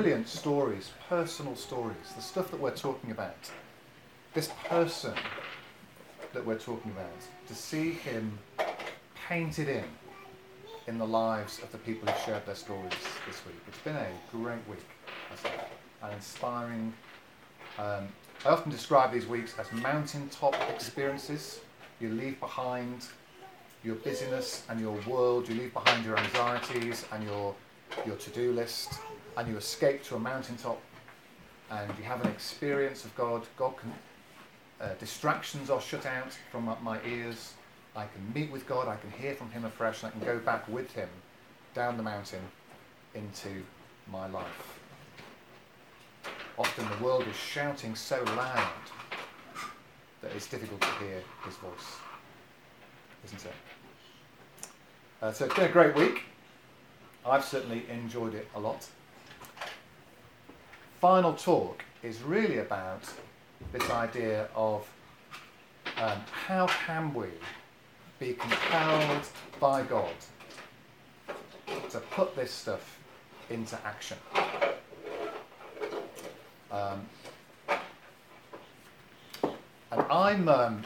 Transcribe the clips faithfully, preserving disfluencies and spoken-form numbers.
brilliant stories, personal stories, the stuff that we're talking about. This person that we're talking about, to see him painted in in the lives of the people who shared their stories this week. It's been a great week, I think, and inspiring. Um, I often describe these weeks as mountaintop experiences. You leave behind your busyness and your world, you leave behind your anxieties and your your to-do list, and you escape to a mountaintop, and you have an experience of God. God can, uh, distractions are shut out from my, my ears. I can meet with God, I can hear from him afresh, and I can go back with him down the mountain into my life. Often the world is shouting so loud that it's difficult to hear his voice, isn't it? Uh, so it's been a great week. I've certainly enjoyed it a lot. Final talk is really about this idea of um, how can we be compelled by God to put this stuff into action. Um, and I'm um,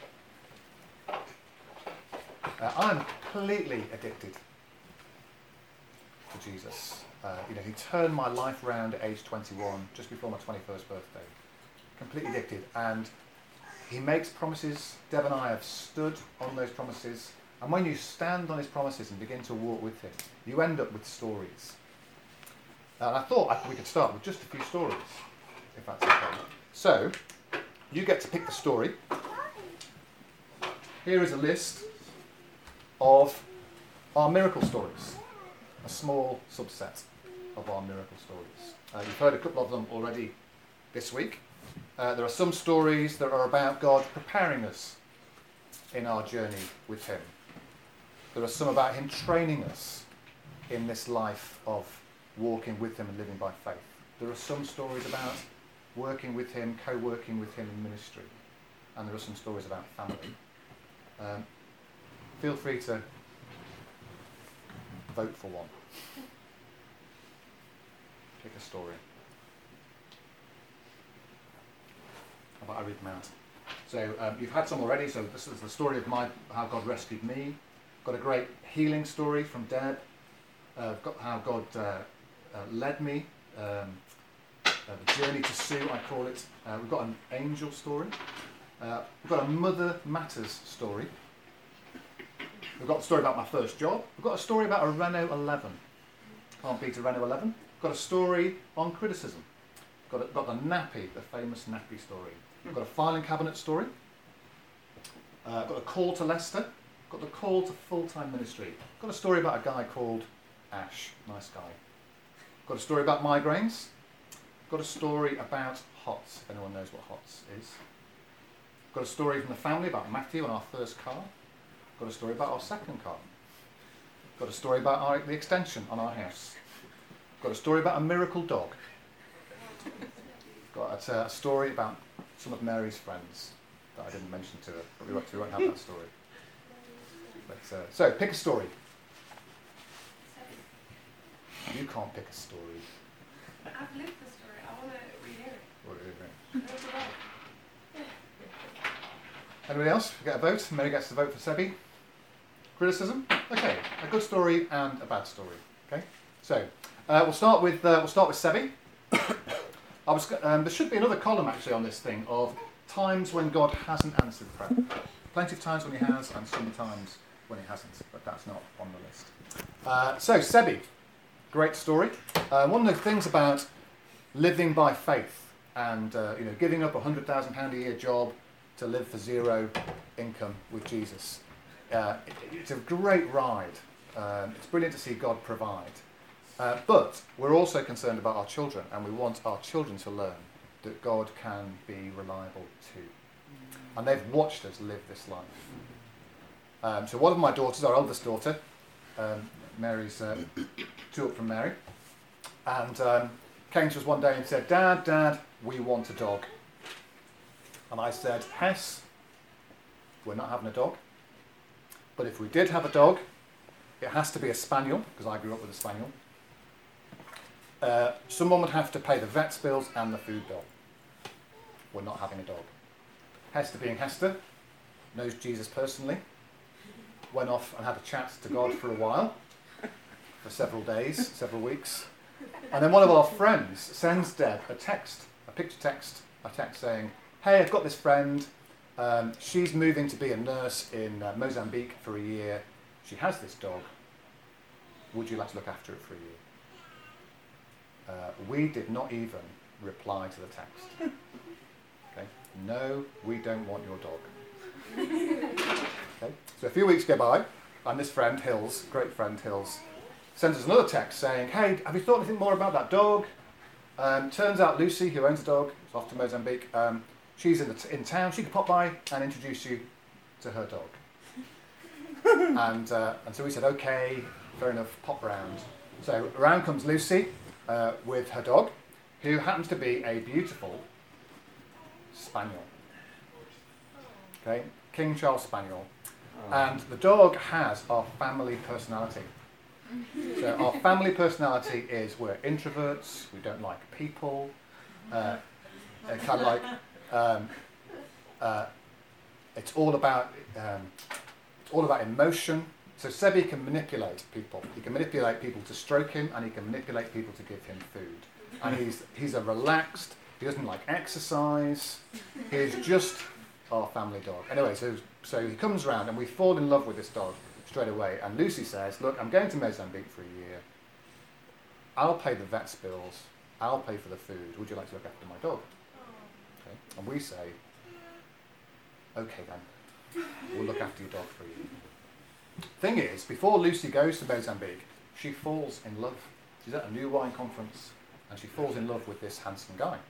uh, I'm completely addicted to Jesus. Uh, you know, he turned my life around at age twenty-one, just before my twenty-first birthday. Completely addicted, and he makes promises. Deb and I have stood on those promises, and when you stand on his promises and begin to walk with him, you end up with stories. And I thought I, we could start with just a few stories, if that's okay. So, you get to pick the story. Here is a list of our miracle stories, a small subset of our miracle stories. Uh, you've heard a couple of them already this week. Uh, there are some stories that are about God preparing us in our journey with him. There are some about him training us in this life of walking with him and living by faith. There are some stories about working with him, co-working with him in ministry. And there are some stories about family. Um, feel free to vote for one. Pick a story. How about I read them out? So um, you've had some already. So this is the story of my how God rescued me. Got a great healing story from Deb. Uh, got how God uh, uh, led me. Um, uh, the journey to Sue, I call it. Uh, we've got an angel story. Uh, we've got a Mother Matters story. We've got a story about my first job. We've got a story about a Renault eleven. Can't beat a Renault eleven. Got a story on criticism. Got, a, got the nappy, the famous nappy story. Got a filing cabinet story. Uh, got a call to Leicester. Got the call to full-time ministry. Got a story about a guy called Ash. Nice guy. Got a story about migraines. Got a story about HOTS. If anyone knows what HOTS is. Got a story from the family about Matthew and our first car. Got a story about our second car. Got a story about our, the extension on our house. Got a story about a miracle dog. Got a, a story about some of Mary's friends that I didn't mention to her, but we won't, we won't have that story. But, uh, so, pick a story. You can't pick a story. I've lived the story. I want to rehear it. What do you think? Anybody else? We get a vote. Mary gets the vote for Sebi. Criticism? Okay, a good story and a bad story. Okay, so uh, we'll start with uh, we'll start with Sebi. I was um, there should be another column actually on this thing of times when God hasn't answered prayer. Plenty of times when He has, and some times when He hasn't, but that's not on the list. Uh, so Sebi, great story. Uh, one of the things about living by faith and uh, you know giving up a hundred thousand pound a year job to live for zero income with Jesus. Uh, it, it's a great ride. Um, it's brilliant to see God provide. Uh, but we're also concerned about our children, and we want our children to learn that God can be reliable too. And they've watched us live this life. Um, so one of my daughters, our oldest daughter, um, Mary's uh, two up from Mary, and um, came to us one day and said, Dad, Dad, we want a dog. And I said, Hess, we're not having a dog. But if we did have a dog, it has to be a spaniel, because I grew up with a spaniel. uh, someone would have to pay the vet's bills and the food bill. We're not having a dog. Hester, being Hester, knows Jesus personally, went off and had a chat to God for a while, for several days, several weeks. And then one of our friends sends Deb a text, a picture text, a text saying, hey, I've got this friend, um, she's moving to be a nurse in uh, Mozambique for a year. She has this dog. Would you like to look after it for a year? Uh, we did not even reply to the text. Okay? No, we don't want your dog. Okay? So a few weeks go by, and this friend, Hills, great friend Hills, sends us another text saying, hey, have you thought anything more about that dog? Um, turns out Lucy, who owns the dog, is off to Mozambique. Um, she's in, the t- in town. She could pop by and introduce you to her dog. and uh, and so we said, okay, fair enough, pop round. So around comes Lucy uh, with her dog, who happens to be a beautiful spaniel. Okay, King Charles Spaniel. Oh. And the dog has our family personality. So our family personality is we're introverts, we don't like people, uh, kind of like, um, uh, it's all about um, it's all about emotion. So Sebi can manipulate people. He can manipulate people to stroke him, and he can manipulate people to give him food. And he's he's a relaxed. He doesn't like exercise. He's just our family dog. Anyway, so so he comes round, and we fall in love with this dog straight away. And Lucy says, look, I'm going to Mozambique for a year. I'll pay the vet's bills. I'll pay for the food. Would you like to look after my dog? Okay. And we say, okay then, we'll look after your dog for a year. Thing is, before Lucy goes to Mozambique, she falls in love. She's at a new wine conference, and she falls in love with this handsome guy.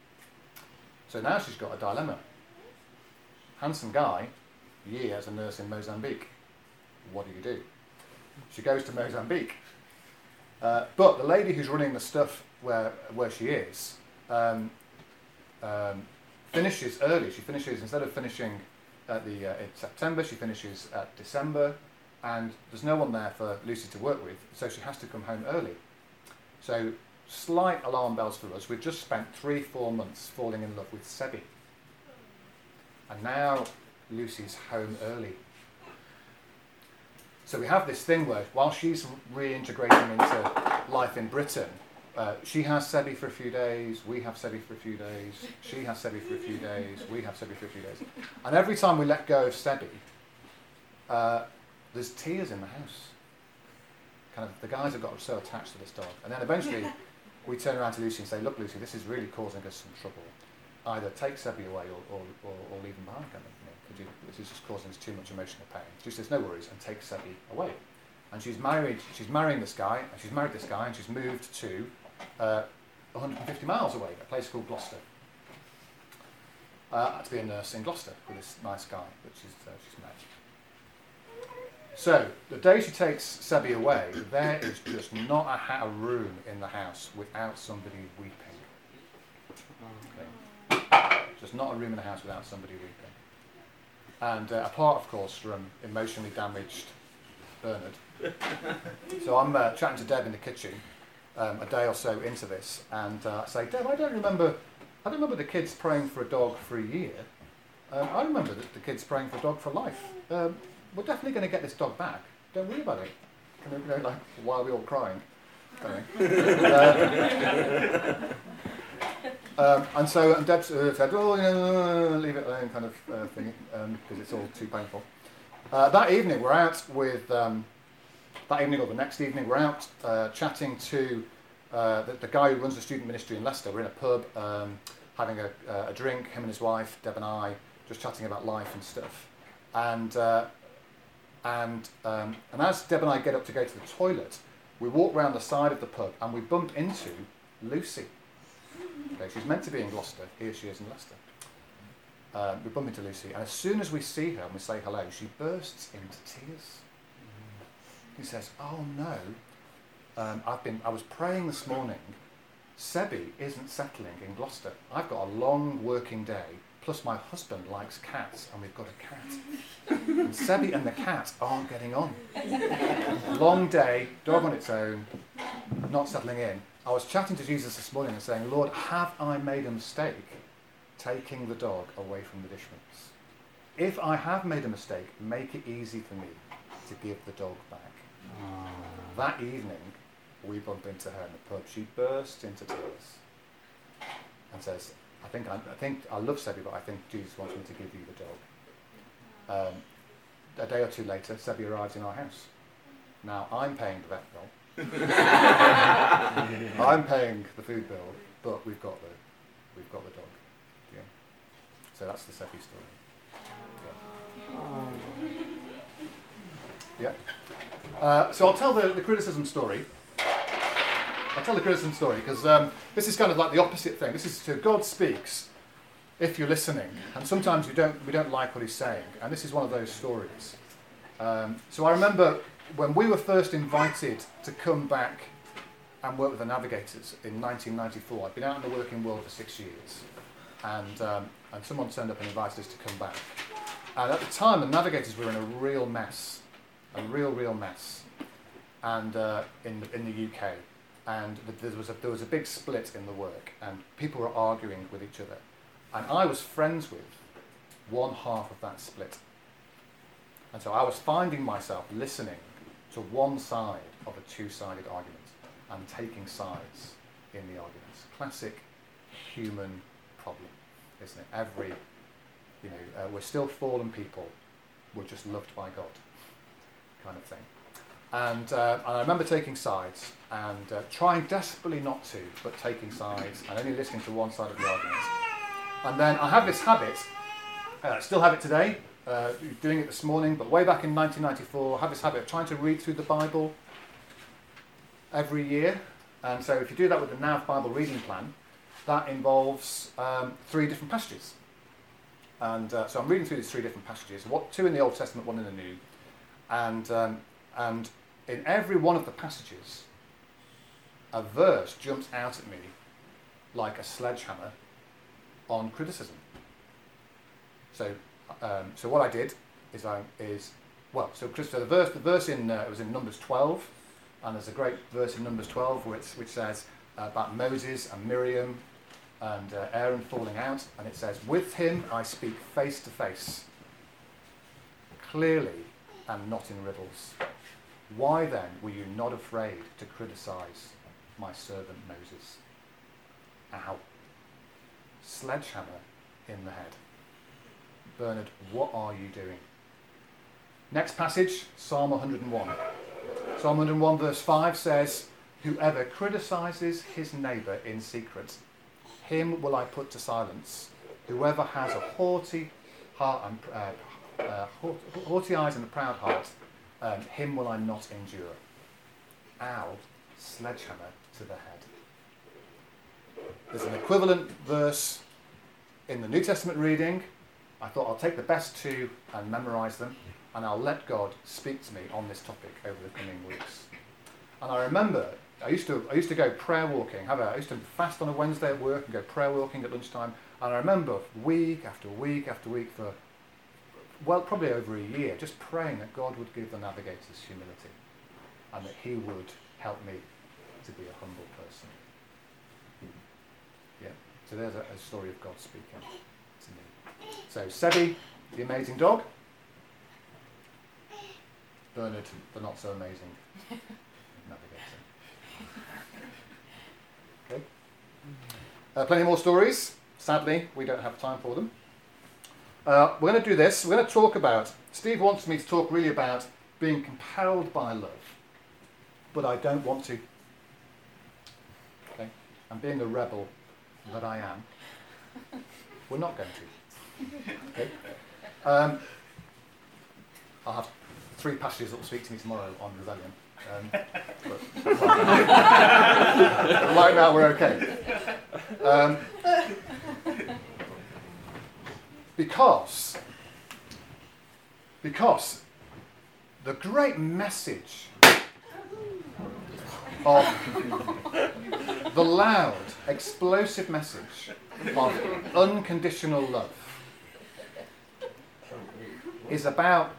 So now she's got a dilemma. Handsome guy, year as a nurse in Mozambique. What do you do? She goes to Mozambique. Uh, but the lady who's running the stuff where where she is um, um, finishes early. She finishes, instead of finishing at the uh, in September, she finishes at December, and there's no one there for Lucy to work with, so she has to come home early. So slight alarm bells for us. We've just spent three, four months falling in love with Sebi. And now Lucy's home early. So we have this thing where, while she's reintegrating into life in Britain, uh, she has Sebi for a few days, we have Sebi for a few days, she has Sebi for a few days, we have Sebi for a few days. And every time we let go of Sebi, uh, there's tears in the house. Kind of, the guys have got so attached to this dog. And then eventually we turn around to Lucy and say, look, Lucy, this is really causing us some trouble. Either take Sebi away or, or, or, or leave him behind. Kind of, you know, could you, this is just causing us too much emotional pain. She says, no worries, and take Sebi away. And she's married, she's marrying this guy, and she's married this guy, and she's moved to uh, one hundred fifty miles away, a place called Gloucester. Uh, to be a nurse in Gloucester with this nice guy that she's, uh, she's met. So, the day she takes Sebi away, there is just not a, ha- a room in the house without somebody weeping. Okay. Just not a room in the house without somebody weeping. And uh, apart, of course, from emotionally damaged Bernard. So I'm uh, chatting to Deb in the kitchen um, a day or so into this, and uh, I say, Deb, I don't remember, I don't remember the kids praying for a dog for a year. Um, I remember the, the kids praying for a dog for life. Um, we're definitely going to get this dog back. Don't worry about it. Kind of, you know, like, why are we all crying? uh, um, and so and Deb uh, said, oh, you know, leave it alone, kind of uh, thing, because um, it's all too painful. Uh, that evening, we're out with, um, that evening or the next evening, we're out uh, chatting to uh, the, the guy who runs the student ministry in Leicester. We're in a pub, um, having a, a drink, him and his wife, Deb and I, just chatting about life and stuff. And uh, and um, and as Deb and I get up to go to the toilet, we walk round the side of the pub and we bump into Lucy. Okay, she's meant to be in Gloucester. Here she is in Leicester. Um, we bump into Lucy, and as soon as we see her and we say hello, she bursts into tears. He says, "Oh no, um, I've been. I was praying this morning. Sebi isn't settling in Gloucester. I've got a long working day. Plus my husband likes cats, and we've got a cat. And Sebi and the cat aren't getting on. Long day, dog on its own, not settling in. I was chatting to Jesus this morning and saying, Lord, have I made a mistake taking the dog away from the dish mints? If I have made a mistake, make it easy for me to give the dog back. Oh. That evening, we bumped into her in the pub. She burst into tears and says, I think I, I think I love Sebi, but I think Jesus wants me to give you the dog. Um, a day or two later, Sebi arrives in our house. Now, I'm paying the vet bill. I'm paying the food bill, but we've got the we've got the dog. Yeah. So that's the Sebi story. Yeah. yeah. Uh, so I'll tell the, the criticism story. I'll tell the criticism story because um, this is kind of like the opposite thing. This is to God speaks if you're listening, and sometimes we don't we don't like what he's saying, and this is one of those stories. Um, so I remember when we were first invited to come back and work with the Navigators in nineteen ninety-four. I'd been out in the working world for six years, and um, and someone turned up and invited us to come back. And at the time, the Navigators were in a real mess, a real real mess, and uh, in the, in the U K. And there was a there was a big split in the work, and people were arguing with each other. And I was friends with one half of that split. And so I was finding myself listening to one side of a two-sided argument and taking sides in the arguments. Classic human problem, isn't it? Every, you know, uh, we're still fallen people. We're just loved by God, kind of thing. And, uh, and I remember taking sides and uh, trying desperately not to, but taking sides and only listening to one side of the argument. And then I have this habit, uh, still have it today, uh, doing it this morning, but way back in nineteen ninety-four, I have this habit of trying to read through the Bible every year. And so if you do that with the Nav Bible reading plan, that involves um, three different passages. And uh, so I'm reading through these three different passages, what, two in the Old Testament, one in the New. And um, and in every one of the passages, a verse jumps out at me like a sledgehammer on criticism. So, um, so what I did is I is well. So, so the verse, the verse in uh, it was in Numbers twelve, and there's a great verse in Numbers twelve which which says uh, about Moses and Miriam and uh, Aaron falling out, and it says, "With him I speak face to face, clearly, and not in riddles. Why then were you not afraid to criticize my servant Moses?" Ow. Sledgehammer in the head. Bernard, what are you doing? Next passage, Psalm one hundred and one. Psalm one hundred and one verse five says, "Whoever criticizes his neighbour in secret, him will I put to silence. Whoever has a haughty heart and uh, uh, haughty eyes and a proud heart, um, him will I not endure." Ow, sledgehammer to the head. There's an equivalent verse in the New Testament reading. I thought I'll take the best two and memorise them, and I'll let God speak to me on this topic over the coming weeks. And I remember I used to I used to go prayer walking. Have a, I used to fast on a Wednesday at work and go prayer walking at lunchtime. And I remember week after week after week for well probably over a year, just praying that God would give the Navigators humility, and that He would help me to be a humble person. Yeah. So there's a, a story of God speaking to me. So Sebi, the amazing dog. Bernard, the not so amazing navigator. Okay. Uh, plenty more stories. Sadly, we don't have time for them. Uh, we're going to do this. We're going to talk about, Steve wants me to talk really about being compelled by love, but I don't want to. Okay? And being the rebel that I am, we're not going to. Okay? Um, I'll have three passages that will speak to me tomorrow on rebellion. Um, but right now we're okay. Um, because, because the great message of the loud, explosive message of unconditional love is about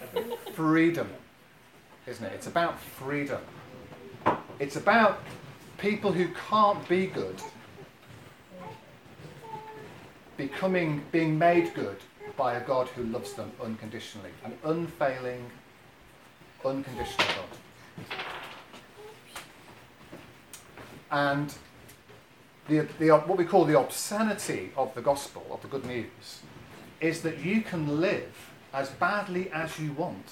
freedom, isn't it? It's about freedom. It's about people who can't be good becoming, being made good by a God who loves them unconditionally, an unfailing, unconditional God. And the, the, what we call the obscenity of the gospel, of the good news, is that you can live as badly as you want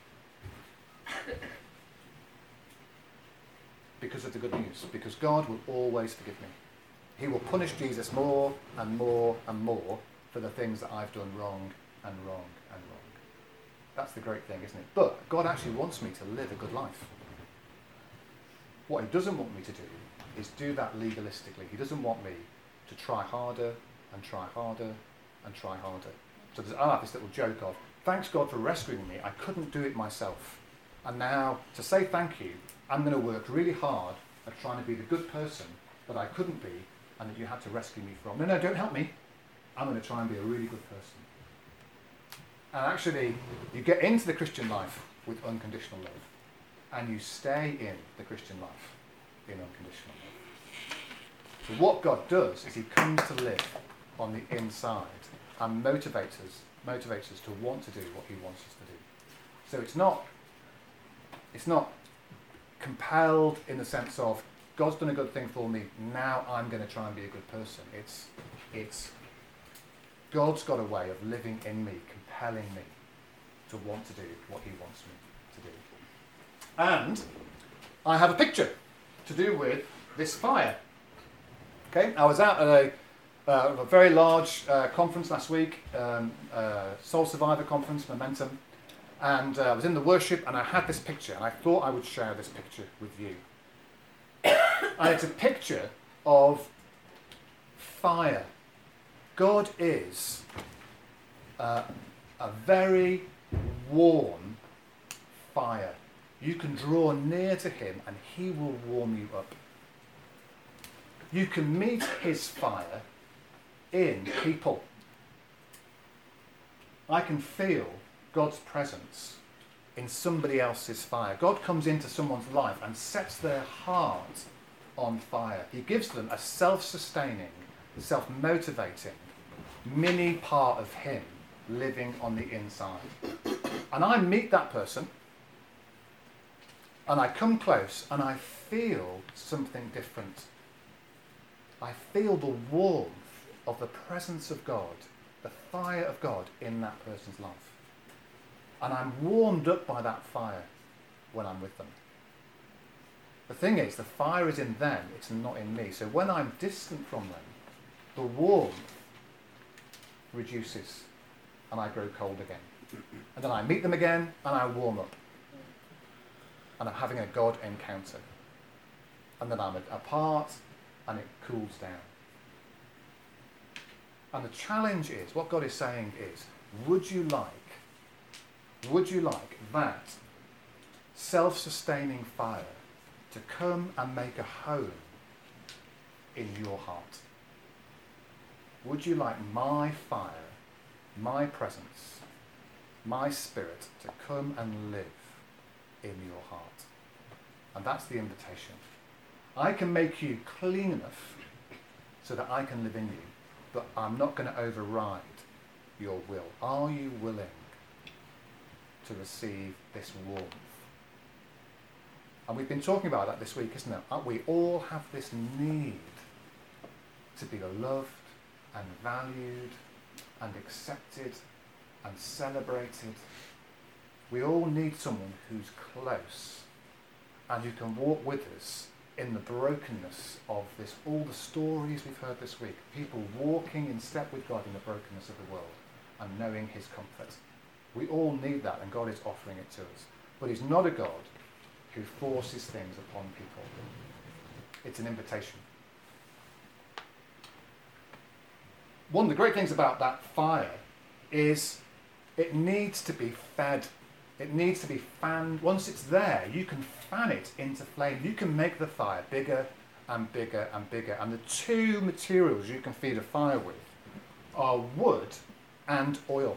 because of the good news, because God will always forgive me. He will punish Jesus more and more and more for the things that I've done wrong and wrong and wrong. That's the great thing, isn't it? But God actually wants me to live a good life. What he doesn't want me to do is do that legalistically. He doesn't want me to try harder and try harder and try harder. So there's, I have this little joke of, thanks God for rescuing me. I couldn't do it myself. And now, to say thank you, I'm going to work really hard at trying to be the good person that I couldn't be and that you had to rescue me from. No, no, don't help me. I'm going to try and be a really good person. And actually, you get into the Christian life with unconditional love. And you stay in the Christian life in unconditional love. So what God does is he comes to live on the inside and motivates us, motivates us to want to do what he wants us to do. So it's not, it's not compelled in the sense of, God's done a good thing for me, now I'm going to try and be a good person. It's, it's God's got a way of living in me, compelling me to want to do what he wants me to do. And I have a picture to do with this fire. Okay, I was out at a, uh, a very large uh, conference last week, um, uh, Soul Survivor Conference, Momentum, and uh, I was in the worship and I had this picture and I thought I would share this picture with you. And it's a picture of fire. God is uh, a very warm fire. You can draw near to him and he will warm you up. You can meet his fire in people. I can feel God's presence in somebody else's fire. God comes into someone's life and sets their heart on fire. He gives them a self-sustaining, self-motivating mini part of him living on the inside. And I meet that person and I come close and I feel something different. I feel the warmth of the presence of God, the fire of God in that person's life. And I'm warmed up by that fire when I'm with them. The thing is, the fire is in them, it's not in me. So when I'm distant from them, the warmth reduces and I grow cold again. And then I meet them again and I warm up. And I'm having a God encounter. And then I'm apart and it cools down. And the challenge is, what God is saying is, would you like, would you like that self-sustaining fire to come and make a home in your heart? Would you like my fire, my presence, my spirit to come and live in your heart? And that's the invitation. I can make you clean enough so that I can live in you, but I'm not going to override your will. Are you willing to receive this warmth? And we've been talking about that this week, isn't it? We all have this need to be loved and valued and accepted and celebrated. We all need someone who's close and who can walk with us in the brokenness of this, all the stories we've heard this week, people walking in step with God in the brokenness of the world and knowing his comfort. We all need that, and God is offering it to us. But he's not a God who forces things upon people. It's an invitation. One of the great things about that fire is it needs to be fed. It needs to be fanned. Once it's there, you can fan it into flame. You can make the fire bigger and bigger and bigger. And the two materials you can feed a fire with are wood and oil.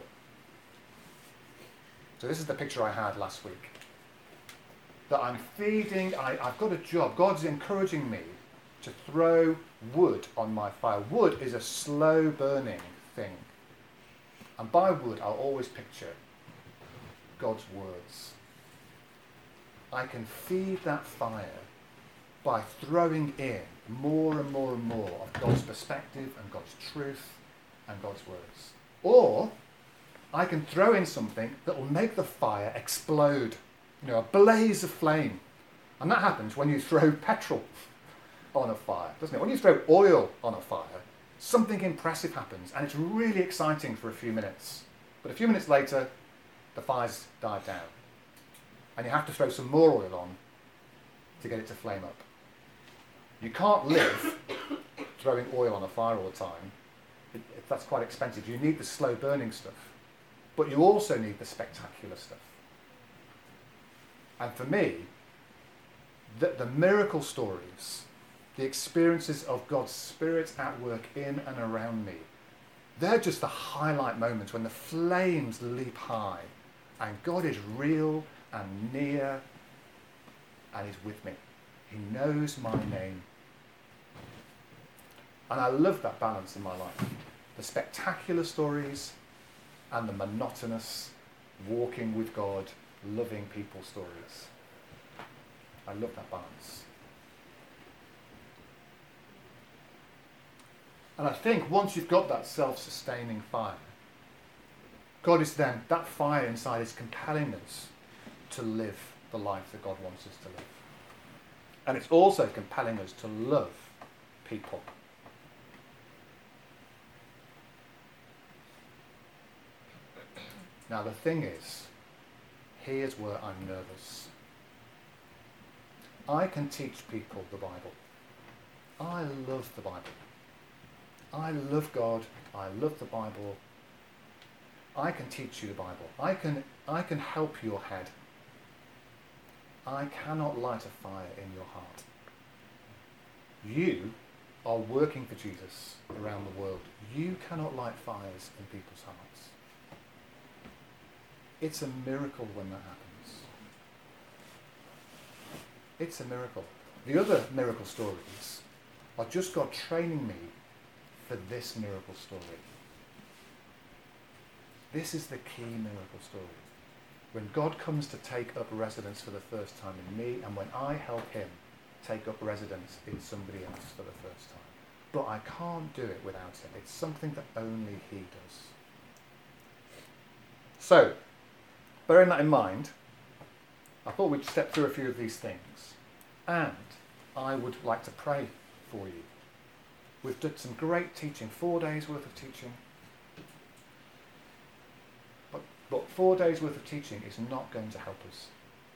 So this is the picture I had last week. That I'm feeding, I, I've got a job. God's encouraging me to throw wood on my fire. Wood is a slow burning thing. And by wood, I'll always picture God's words. I can feed that fire by throwing in more and more and more of God's perspective and God's truth and God's words. Or I can throw in something that will make the fire explode, you know, a blaze of flame. And that happens when you throw petrol on a fire, doesn't it? When you throw oil on a fire, something impressive happens, and it's really exciting for a few minutes. But a few minutes later, the fire's died down. And you have to throw some more oil on to get it to flame up. You can't live throwing oil on a fire all the time. It, it, that's quite expensive. You need the slow burning stuff. But you also need the spectacular stuff. And for me, the, the miracle stories, the experiences of God's Spirit at work in and around me, they're just the highlight moments when the flames leap high and God is real and near and He's with me. He knows my name. And I love that balance in my life. The spectacular stories and the monotonous, walking with God, loving people stories. I love that balance. And I think once you've got that self-sustaining fire, God is then, that fire inside is compelling us to live the life that God wants us to live. And it's also compelling us to love people. Now the thing is, here's where I'm nervous. I can teach people the Bible. I love the Bible. I love God. I love the Bible. I can teach you the Bible. I can, I can help your head. I cannot light a fire in your heart. You are working for Jesus around the world. You cannot light fires in people's hearts. It's a miracle when that happens. It's a miracle. The other miracle stories are just God training me for this miracle story. This is the key miracle story. When God comes to take up residence for the first time in me, and when I help Him take up residence in somebody else for the first time. But I can't do it without Him. It's something that only He does. So, bearing that in mind, I thought we'd step through a few of these things. And I would like to pray for you. We've done some great teaching, four days worth of teaching. But, but four days worth of teaching is not going to help us.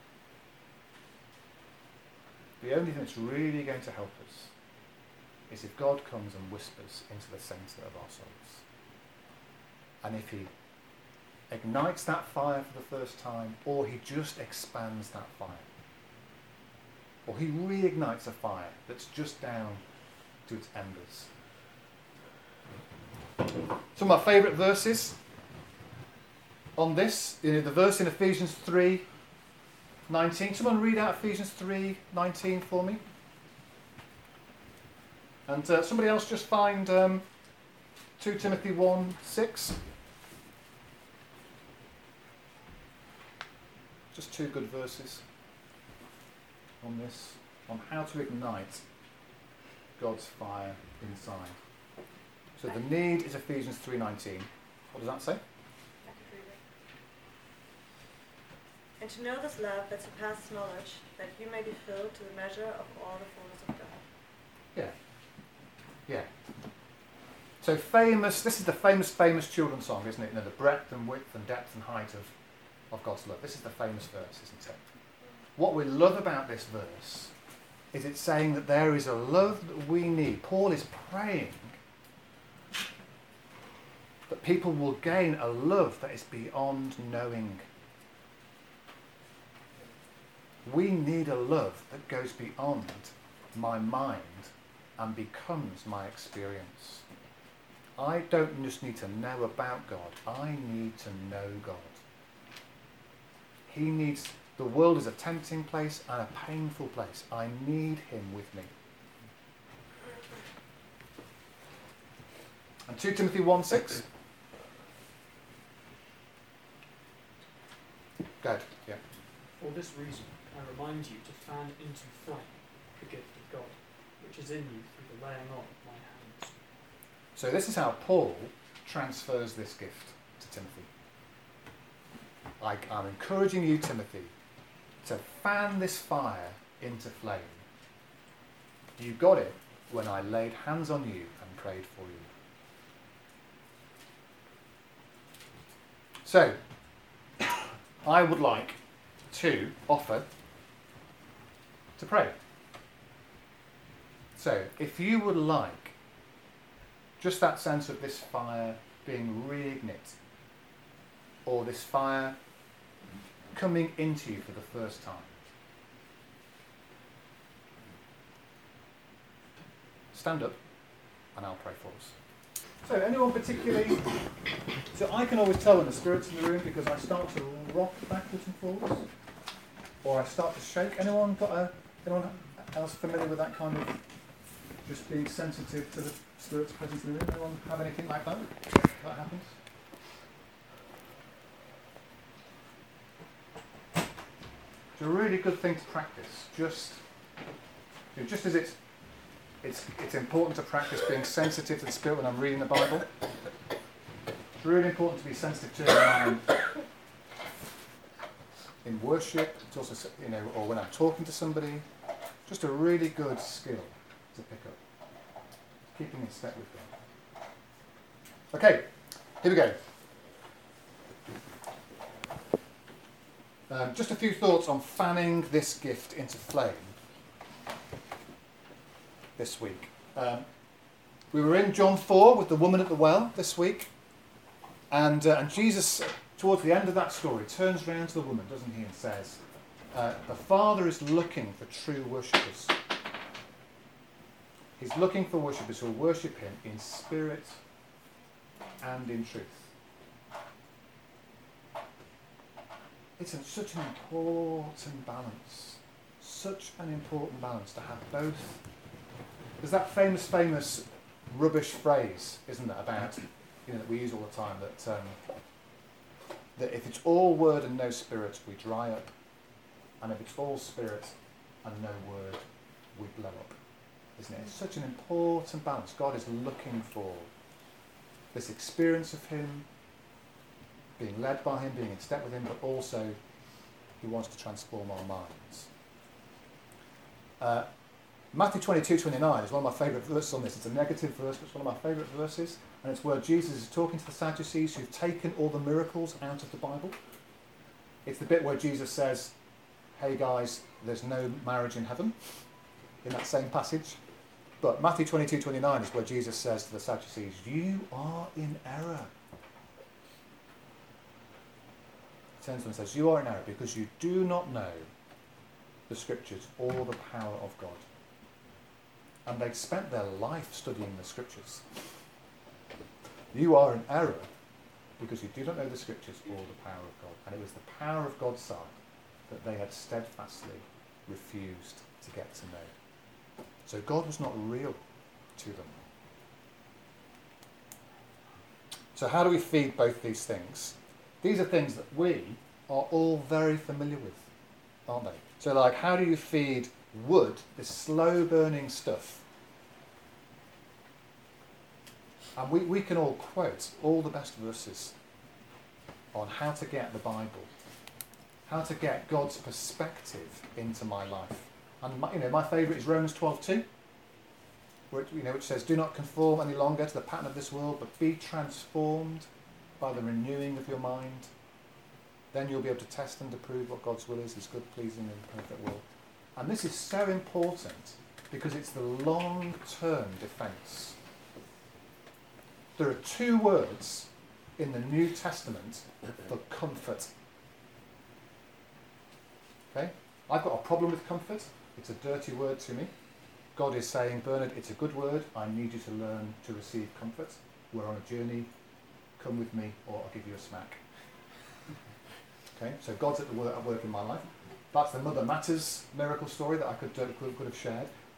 The only thing that's really going to help us is if God comes and whispers into the centre of our souls. And if He ignites that fire for the first time, or He just expands that fire. Or He reignites a fire that's just down to its embers. Some of my favourite verses on this, you know, the verse in Ephesians three nineteen. Someone read out Ephesians three nineteen for me. And uh, somebody else just find um, two Timothy one six. Just two good verses on this, on how to ignite God's fire inside. So the need is Ephesians three nineteen. What does that say? I could read it. And to know this love that surpasses knowledge, that you may be filled to the measure of all the fullness of God. Yeah. Yeah. So famous, this is the famous, famous children's song, isn't it? You know, the breadth and width and depth and height of, of God's love. This is the famous verse, isn't it? What we love about this verse is it's saying that there is a love that we need. Paul is praying that people will gain a love that is beyond knowing. We need a love that goes beyond my mind and becomes my experience. I don't just need to know about God. I need to know God. He needs... The world is a tempting place and a painful place. I need Him with me. And two Timothy one six. Go ahead. Yeah. For this reason, I remind you to fan into flame the gift of God, which is in you through the laying on of my hands. So this is how Paul transfers this gift to Timothy. Like, I'm encouraging you, Timothy, to fan this fire into flame. You got it when I laid hands on you and prayed for you. So, I would like to offer to pray. So, if you would like just that sense of this fire being reignited, or this fire coming into you for the first time, stand up and I'll pray for us. So, anyone particularly? So I can always tell when the Spirit's in the room because I start to rock backwards and forwards, or I start to shake. Anyone got a? Anyone else familiar with that kind of just being sensitive to the Spirit's presence in the room? Anyone have anything like that? That happens. It's a really good thing to practice. Just, you know, just as it's it's it's important to practice being sensitive to the Spirit when I'm reading the Bible. It's really important to be sensitive to it in, in worship. It's also, you know, or when I'm talking to somebody. Just a really good skill to pick up. Keeping in step with God. Okay, here we go. Um, just a few thoughts on fanning this gift into flame this week. Um, we were in John four with the woman at the well this week. And, uh, and Jesus, towards the end of that story, turns around to the woman, doesn't he, and says, uh, the Father is looking for true worshippers. He's looking for worshippers who will worship him in spirit and in truth. It's a, such an important balance. Such an important balance to have both. There's that famous, famous rubbish phrase, isn't there, about, you know, that we use all the time, that um, that if it's all word and no spirit, we dry up, and if it's all spirit and no word, we blow up, isn't it? It's such an important balance. God is looking for this experience of him, being led by him, being in step with him, but also he wants to transform our minds. Uh, Matthew twenty-two twenty-nine is one of my favourite verses on this. It's a negative verse, but it's one of my favourite verses. And it's where Jesus is talking to the Sadducees who've taken all the miracles out of the Bible. It's the bit where Jesus says, hey guys, there's no marriage in heaven, in that same passage. But Matthew twenty-two twenty-nine is where Jesus says to the Sadducees, you are in error. He turns to them and says, you are in error because you do not know the Scriptures or the power of God. And they'd spent their life studying the Scriptures. You are in error because you do not know the Scriptures or the power of God. And it was the power of God's side that they had steadfastly refused to get to know. So God was not real to them. So how do we feed both these things? These are things that we are all very familiar with, aren't they? So like, how do you feed wood, this slow burning stuff? And we, we can all quote all the best verses on how to get the Bible, how to get God's perspective into my life. And my, you know, my favourite is Romans twelve two, where it, you know, which says, do not conform any longer to the pattern of this world, but be transformed by the renewing of your mind. Then you'll be able to test and approve what God's will is, his good, pleasing and perfect will. And this is so important because it's the long-term defence. There are two words in the New Testament for comfort. Okay? I've got a problem with comfort. It's a dirty word to me. God is saying, Bernard, it's a good word. I need you to learn to receive comfort. We're on a journey. Come with me or I'll give you a smack. Okay? So God's at, the work, at work in my life. That's the Mother Matters miracle story that I could, uh, could, could have shared.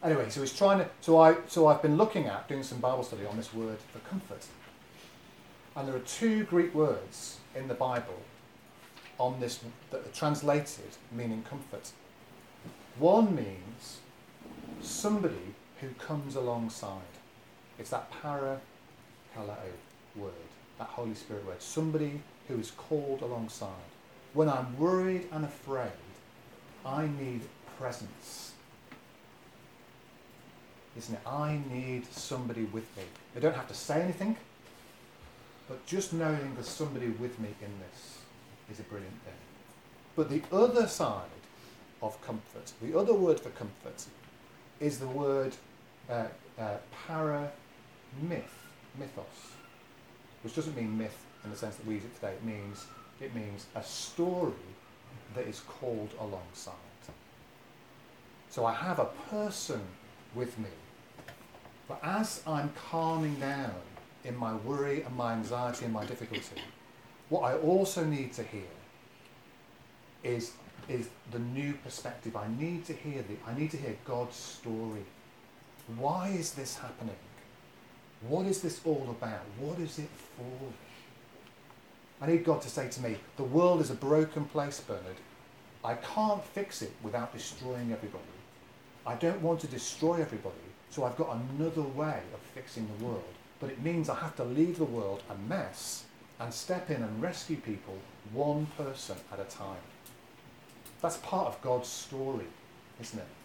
Anyway, so he's trying to. So I. So I've been looking at doing some Bible study on this word for comfort, and there are two Greek words in the Bible on this that are translated meaning comfort. One means somebody who comes alongside. It's that para kaleo word, that Holy Spirit word. Somebody who is called alongside. When I'm worried and afraid, I need presence. Isn't it? I need somebody with me. They don't have to say anything, but just knowing there's somebody with me in this is a brilliant thing. But the other side of comfort, the other word for comfort, is the word uh, uh, para myth, mythos, which doesn't mean myth in the sense that we use it today. It means it means a story that is called alongside. So I have a person with me, but as I'm calming down in my worry and my anxiety and my difficulty, what I also need to hear is is the new perspective. I need to hear the I need to hear God's story. Why is this happening? What is this all about? What is it for? I need God to say to me, the world is a broken place, Bernard. I can't fix it without destroying everybody. I don't want to destroy everybody, so I've got another way of fixing the world. But it means I have to leave the world a mess and step in and rescue people one person at a time. That's part of God's story, isn't it?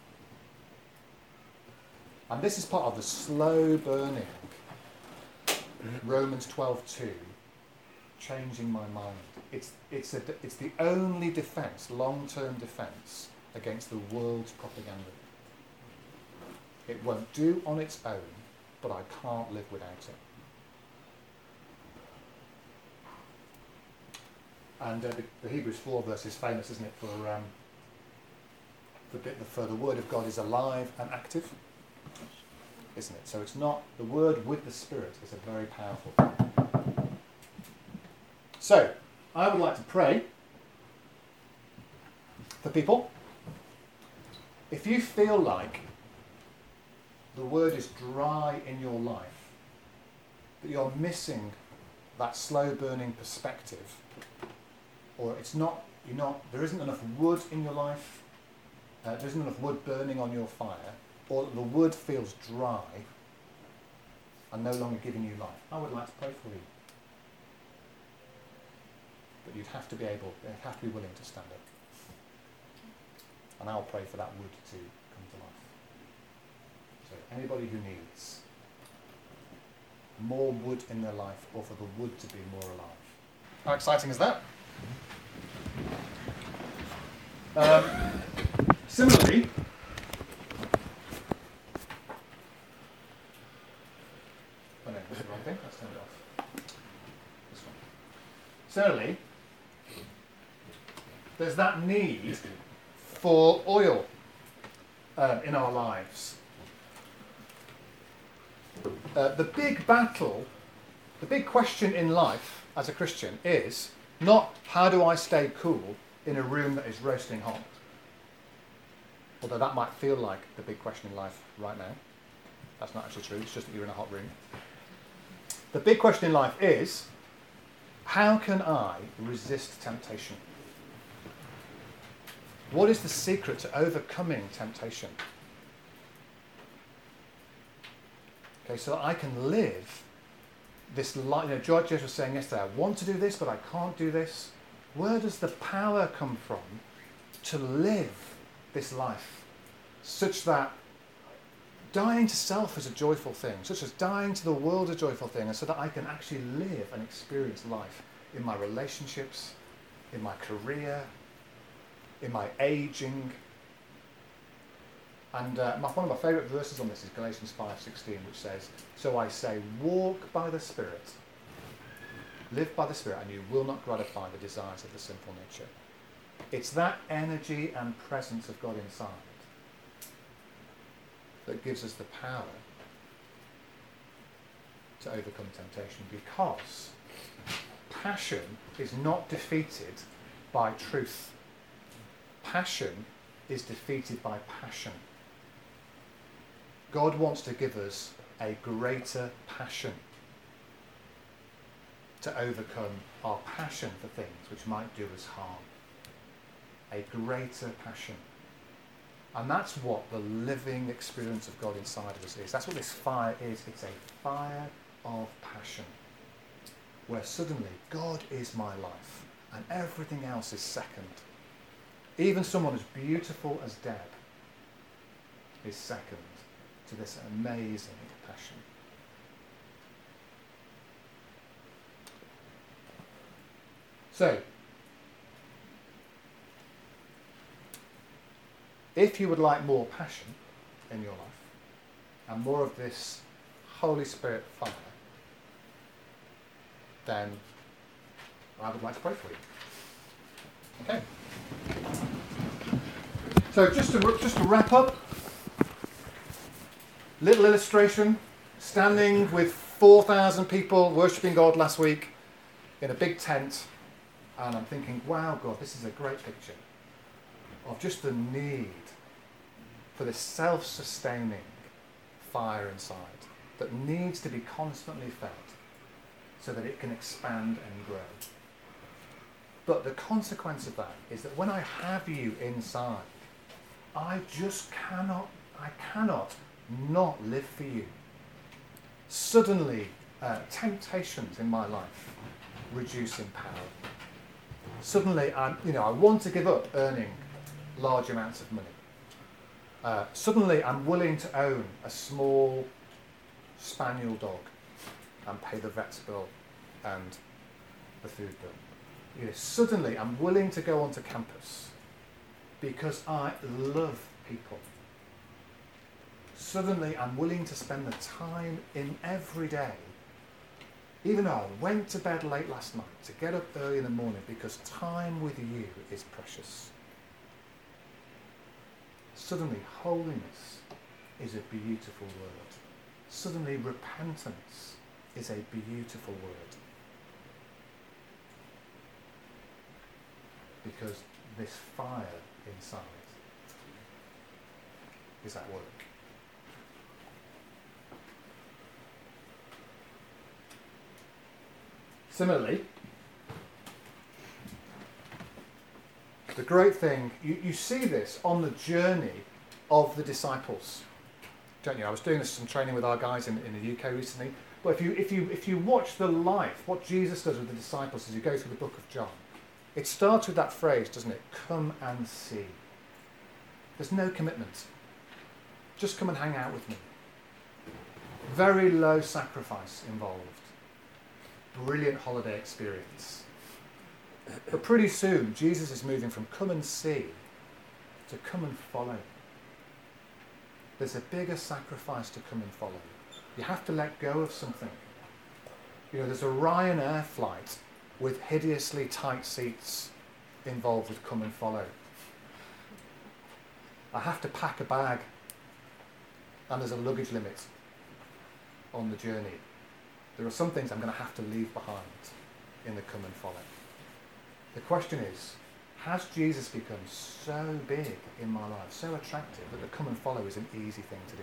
And this is part of the slow burning Romans twelve two, changing my mind. It's, it's, a, it's the only defence, long-term defence, against the world's propaganda. It won't do on its own, but I can't live without it. And uh, the, the Hebrews four verse is famous, isn't it, for, um, for, the, for the word of God is alive and active, isn't it? So it's not, the word with the Spirit is a very powerful thing. So, I would like to pray for people. If you feel like the word is dry in your life, that you're missing that slow burning perspective, or it's not, you're not, there isn't enough wood in your life, uh, there isn't enough wood burning on your fire, or that the wood feels dry and no longer giving you life, I would like to pray for you. But you'd have to be able, you'd have to be willing to stand up. And I'll pray for that wood to come to life. So anybody who needs more wood in their life, or for the wood to be more alive. How exciting is that? Um, similarly, oh no, this is the wrong thing. Let's turn it off. This one. Similarly, there's that need for oil uh, in our lives. Uh, the big battle, the big question in life as a Christian is not how do I stay cool in a room that is roasting hot. Although that might feel like the big question in life right now. That's not actually true, it's just that you're in a hot room. The big question in life is, how can I resist temptation? What is the secret to overcoming temptation? Okay, so that I can live this life. You know, George was saying yesterday, I want to do this, but I can't do this. Where does the power come from to live this life such that dying to self is a joyful thing, such as dying to the world is a joyful thing, and so that I can actually live and experience life in my relationships, in my career, in my aging. And uh, my, one of my favourite verses on this is Galatians five sixteen, which says, so I say, walk by the Spirit, live by the Spirit, and you will not gratify the desires of the sinful nature. It's that energy and presence of God inside that gives us the power to overcome temptation, because passion is not defeated by truth. Passion is defeated by passion. God wants to give us a greater passion to overcome our passion for things which might do us harm. A greater passion. And that's what the living experience of God inside of us is. That's what this fire is. It's a fire of passion, where suddenly God is my life and everything else is second. Even someone as beautiful as Deb is second to this amazing passion. So, if you would like more passion in your life and more of this Holy Spirit fire, then I would like to pray for you. Okay. So just to just to wrap up, little illustration, standing with four thousand people worshipping God last week in a big tent, and I'm thinking, wow, God, this is a great picture of just the need for this self-sustaining fire inside that needs to be constantly fed so that it can expand and grow. But the consequence of that is that when I have you inside, I just cannot, I cannot not live for you. Suddenly, uh, temptations in my life reduce in power. Suddenly, I'm, you know, I want to give up earning large amounts of money. Uh, suddenly, I'm willing to own a small spaniel dog and pay the vet's bill and the food bill. You know, suddenly, I'm willing to go onto campus because I love people. Suddenly, I'm willing to spend the time in every day, even though I went to bed late last night, to get up early in the morning because time with you is precious. Suddenly, holiness is a beautiful word. Suddenly, repentance is a beautiful word. Because this fire inside is at work. Similarly, the great thing, you, you see this on the journey of the disciples, don't you? I was doing some training with our guys in, in the U K recently, but if you, if you, if you watch the life, what Jesus does with the disciples as you go through the book of John, it starts with that phrase, doesn't it? Come and see. There's no commitment. Just come and hang out with me. Very low sacrifice involved. Brilliant holiday experience. But pretty soon, Jesus is moving from come and see to come and follow. There's a bigger sacrifice to come and follow. You have to let go of something. You know, there's a Ryanair flight with hideously tight seats involved with come and follow. I have to pack a bag, and there's a luggage limit on the journey. There are some things I'm going to have to leave behind in the come and follow. The question is, has Jesus become so big in my life, so attractive, that the come and follow is an easy thing to do?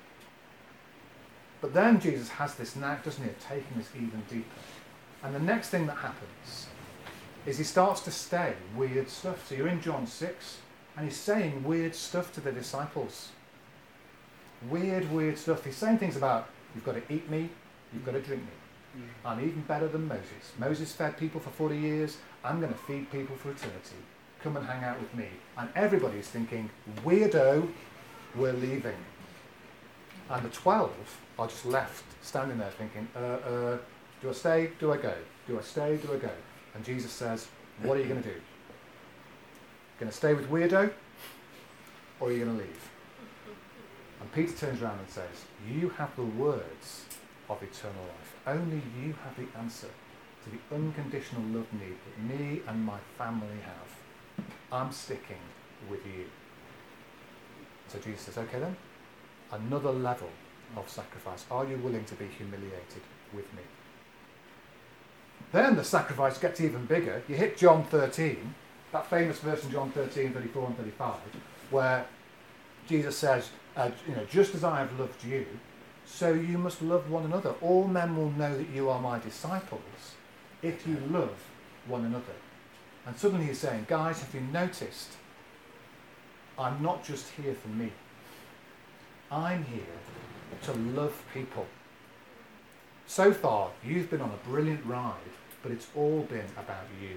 But then Jesus has this knack, doesn't he, of taking this even deeper. And the next thing that happens is he starts to say weird stuff. So you're in John six, and he's saying weird stuff to the disciples. Weird, weird stuff. He's saying things about, you've got to eat me, you've got to drink me. I'm even better than Moses. Moses fed people for forty years. I'm going to feed people for eternity. Come and hang out with me. And everybody's thinking, weirdo, we're leaving. And the twelve are just left standing there thinking, uh, uh, do I stay? Do I go? Do I stay? Do I go? And Jesus says, what are you going to do? Going to stay with weirdo? Or are you going to leave? And Peter turns around and says, you have the words of eternal life. Only you have the answer to the unconditional love need that me and my family have. I'm sticking with you. So Jesus says, okay then, another level of sacrifice. Are you willing to be humiliated with me? Then the sacrifice gets even bigger. You hit John thirteen, that famous verse in John thirteen, thirty-four and thirty-five, where Jesus says, uh, you know, just as I have loved you, so you must love one another. All men will know that you are my disciples if you love one another. And suddenly he's saying, guys, have you noticed? I'm not just here for me. I'm here to love people. So far, you've been on a brilliant ride, but it's all been about you.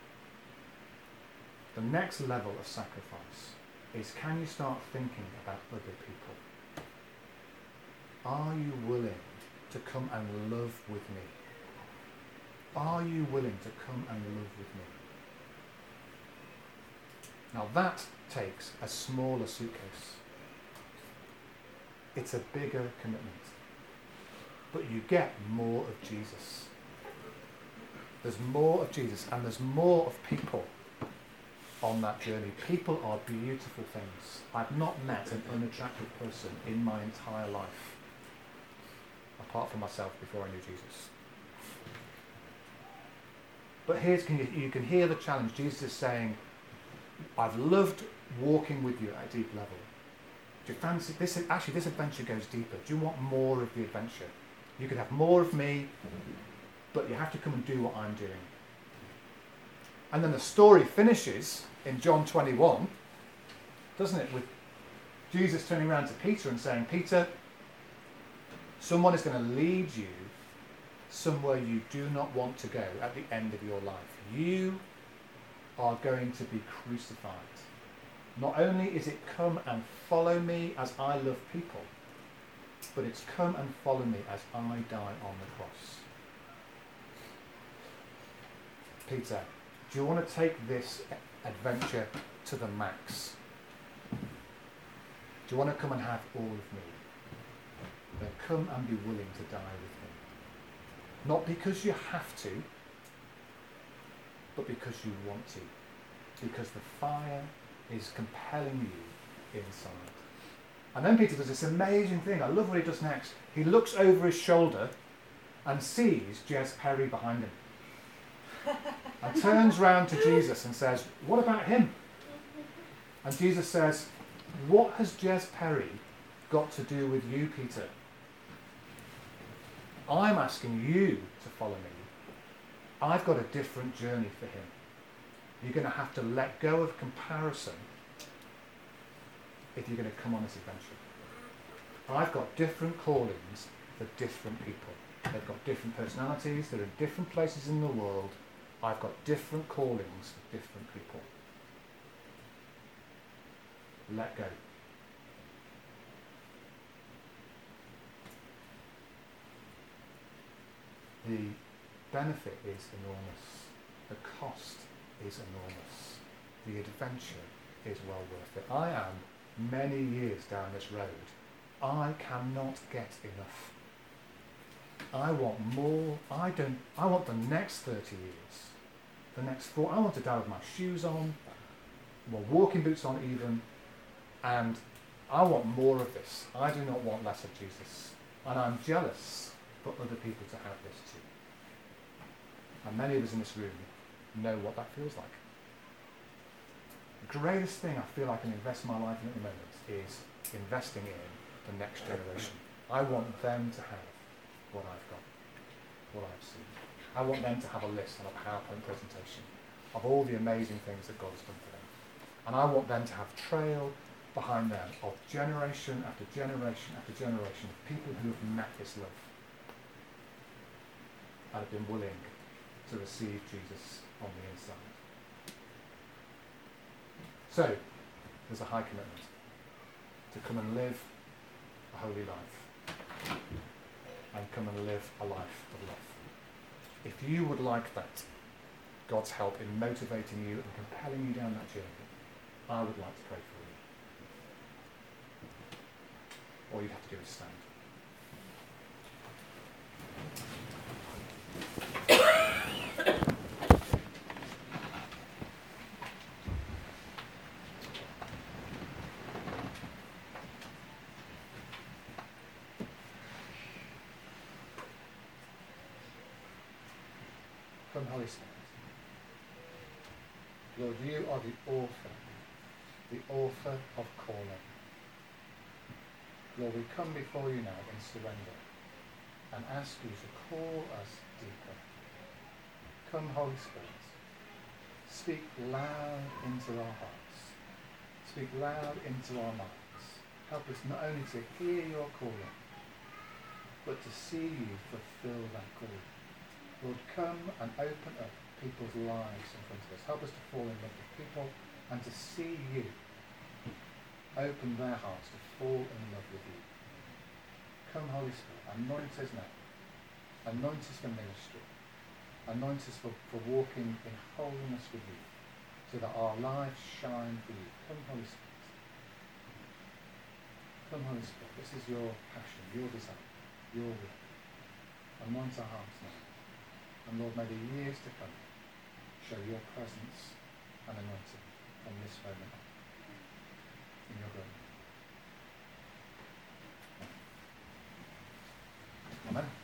The next level of sacrifice is, can you start thinking about other people? Are you willing to come and love with me? Are you willing to come and live with me? Now that takes a smaller suitcase. It's a bigger commitment. But you get more of Jesus. There's more of Jesus, and there's more of people on that journey. People are beautiful things. I've not met an unattractive person in my entire life, apart from myself before I knew Jesus. But here's, can you, you can hear the challenge. Jesus is saying, I've loved walking with you at a deep level. Do you fancy this? Actually, this adventure goes deeper. Do you want more of the adventure? You could have more of me, but you have to come and do what I'm doing. And then the story finishes in John twenty-one, doesn't it, with Jesus turning around to Peter and saying, Peter, someone is going to lead you somewhere you do not want to go at the end of your life. You are going to be crucified. Not only is it come and follow me as I love people, but it's come and follow me as I die on the cross. Peter, do you want to take this adventure to the max? Do you want to come and have all of me? Then come and be willing to die with me. Not because you have to, but because you want to. Because the fire is compelling you inside. And then Peter does this amazing thing. I love what he does next. He looks over his shoulder and sees Jez Perry behind him. And turns round to Jesus and says, what about him? And Jesus says, what has Jez Perry got to do with you, Peter? I'm asking you to follow me. I've got a different journey for him. You're going to have to let go of comparison if you're going to come on this adventure. I've got different callings for different people. They've got different personalities. They're in different places in the world. I've got different callings for different people. Let go. The benefit is enormous. The cost is enormous. The adventure is well worth it. I am many years down this road. I cannot get enough. I want more. I don't. I want the next thirty years. The next four. I want to die with my shoes on, my walking boots on even, and I want more of this. I do not want less of Jesus. And I'm jealous for other people to have this too. And many of us in this room know what that feels like. The greatest thing I feel I can invest my life in at the moment is investing in the next generation. I want them to have what I've got, what I've seen. I want them to have a list and a PowerPoint presentation of all the amazing things that God has done for them. And I want them to have trail behind them of generation after generation after generation of people who have met this love and have been willing to receive Jesus on the inside. So, there's a high commitment to come and live a holy life and come and live a life of love. If you would like that, God's help in motivating you and compelling you down that journey, I would like to pray for you. All you'd have to do is stand. Come, Holy Spirit. Lord, you are the author, the author of calling. Lord, we come before you now in surrender and ask you to call us deeper. Come, Holy Spirit. Speak loud into our hearts. Speak loud into our minds. Help us not only to hear your calling, but to see you fulfill that calling. Lord, come and open up people's lives in front of us. Help us to fall in love with people and to see you open their hearts to fall in love with you. Come, Holy Spirit, anoint us now. Anoint us for ministry. Anoint us for, for walking in holiness with you, so that our lives shine for you. Come, Holy Spirit. Come, Holy Spirit. This is your passion, your desire, your will. Anoint our hearts now. And Lord, may the years to come show your presence and anointing from this moment on. In your glory. Amen.